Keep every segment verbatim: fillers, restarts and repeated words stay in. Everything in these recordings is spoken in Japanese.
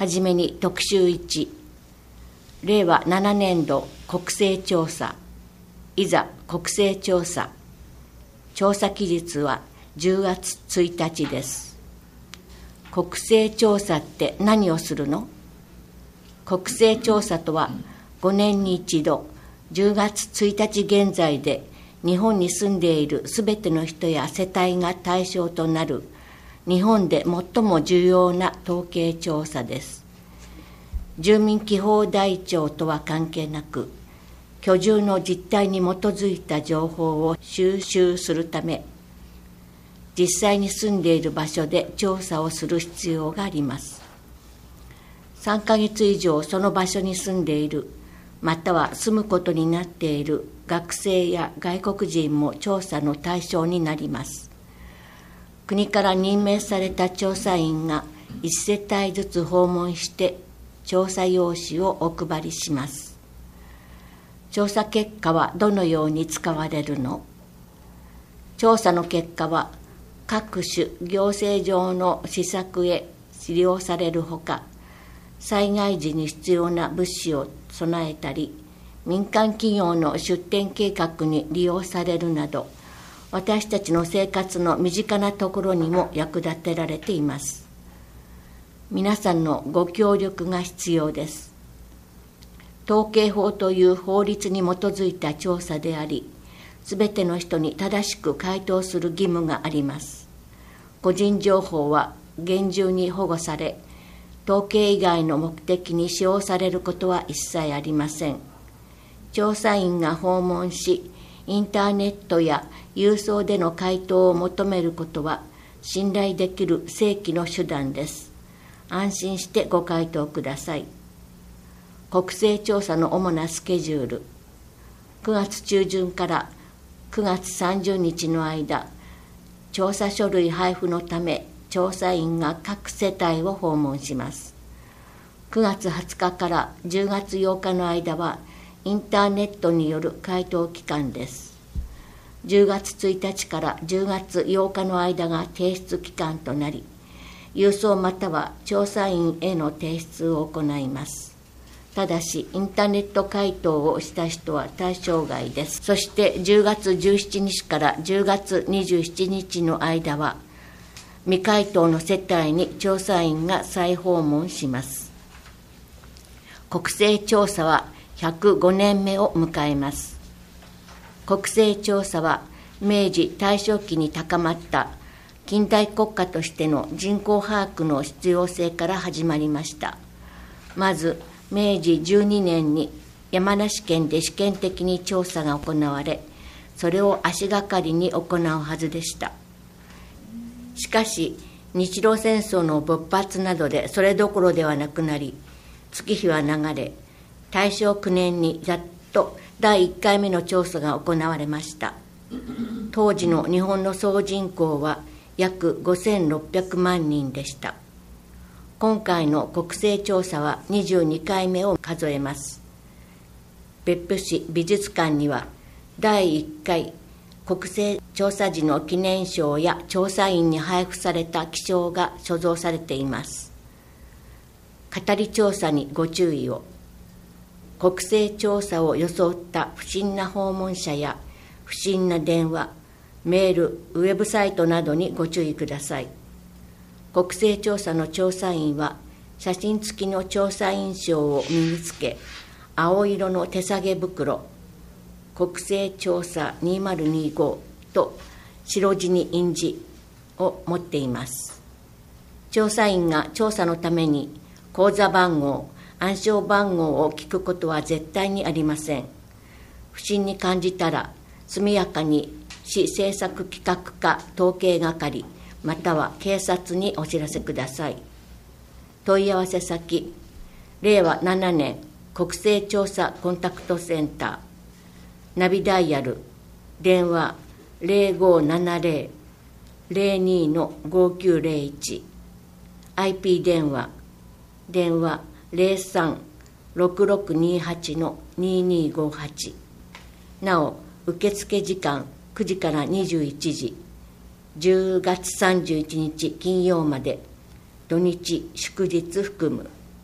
はじめに特集いち、れいわななねんど国勢調査、いざ国勢調査。調査期日はじゅうがつついたちです。国勢調査って何をするの？国勢調査とはごねんに一度、じゅうがつついたち現在で日本に住んでいるすべての人や世帯が対象となる日本で最も重要な統計調査です。住民基本台帳とは関係なく、居住の実態に基づいた情報を収集するため、実際に住んでいる場所で調査をする必要があります。さんかげつ以上その場所に住んでいる、または住むことになっている学生や外国人も調査の対象になります。国から任命された調査員がいちせたいずつ訪問して調査用紙をお配りします。調査結果はどのように使われるの？調査の結果は各種行政上の施策へ使用されるほか、災害時に必要な物資を備えたり、民間企業の出展計画に利用されるなど、私たちの生活の身近なところにも役立てられています。皆さんのご協力が必要です。統計法という法律に基づいた調査であり、すべての人に正しく回答する義務があります。個人情報は厳重に保護され、統計以外の目的に使用されることは一切ありません。調査員が訪問し、インターネットや郵送での回答を求めることは、信頼できる正規の手段です。安心してご回答ください。国勢調査の主なスケジュール。くがつちゅうじゅんからくがつさんじゅうにちの間、調査書類配布のため、調査員が各世帯を訪問します。くがつはつかからじゅうがつようかの間は、インターネットによる回答期間です。じゅうがつついたちからじゅうがつようかの間が提出期間となり、郵送または調査員への提出を行います。ただし、インターネット回答をした人は対象外です。そしてじゅうがつじゅうしちにちからじゅうがつにじゅうしちにちの間は、未回答の世帯に調査員が再訪問します。国勢調査はひゃくごねんめを迎えます。国勢調査は明治・大正期に高まった近代国家としての人口把握の必要性から始まりました。まず、めいじじゅうにねんに山梨県で試験的に調査が行われ、それを足がかりに行うはずでした。しかし、日露戦争の勃発などでそれどころではなくなり、月日は流れ、たいしょうきゅうねんにやっとだいいっかいめの調査が行われました。当時の日本の総人口は約ごせんろっぴゃくまんにんでした。今回の国勢調査はにじゅうにかいめを数えます。別府市美術館にはだいいっかい国勢調査時の記念賞や調査員に配布された記章が所蔵されています。語り調査にご注意を。国勢調査を装った不審な訪問者や不審な電話、メール、ウェブサイトなどにご注意ください。国勢調査の調査員は写真付きの調査員証を身につけ、青色の手提げ袋、国勢調査にせんにじゅうごと白地に印字を持っています。調査員が調査のために口座番号、暗証番号を聞くことは絶対にありません。不審に感じたら速やかに市政策企画課統計係または警察にお知らせください。問い合わせ先、れいわななねん国勢調査コンタクトセンター、ナビダイヤル、電話ゼロごななゼロ ゼロにのごきゅうゼロいち、アイピー 電話、電話ゼロさん ろくろくにはちのににごはち。なお、受付時間くじからにじゅういちじ、じゅうがつさんじゅういちにち金曜まで、土日祝日含む。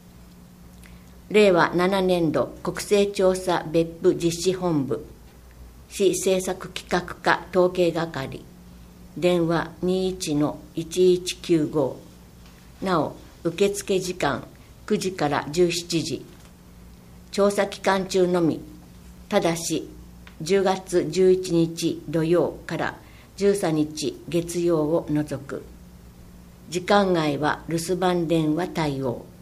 れいわななねんど国勢調査別府実施本部市政策企画課統計係電話 にじゅういちのいちいちきゅうご なお受付時間くじからじゅうしちじ、調査期間中のみ、ただしじゅうがつじゅういちにち土曜からじゅうさんにち月曜を除く。時間外は留守番電話対応。